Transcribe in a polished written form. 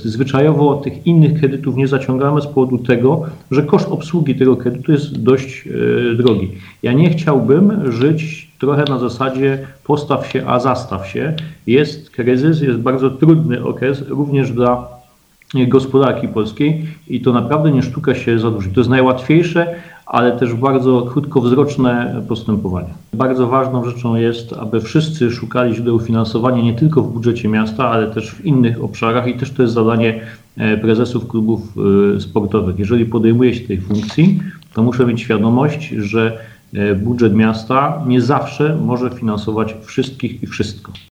zwyczajowo tych innych kredytów nie zaciągamy z powodu tego, że koszt obsługi tego kredytu jest dość drogi. Ja nie chciałbym żyć trochę na zasadzie postaw się, a zastaw się. Jest kryzys, jest bardzo trudny okres również dla gospodarki polskiej i to naprawdę nie sztuka się zadłużyć. To jest najłatwiejsze, ale też bardzo krótkowzroczne postępowanie. Bardzo ważną rzeczą jest, aby wszyscy szukali źródeł finansowania nie tylko w budżecie miasta, ale też w innych obszarach i też to jest zadanie prezesów klubów sportowych. Jeżeli podejmuję się tej funkcji, to muszę mieć świadomość, że budżet miasta nie zawsze może finansować wszystkich i wszystko.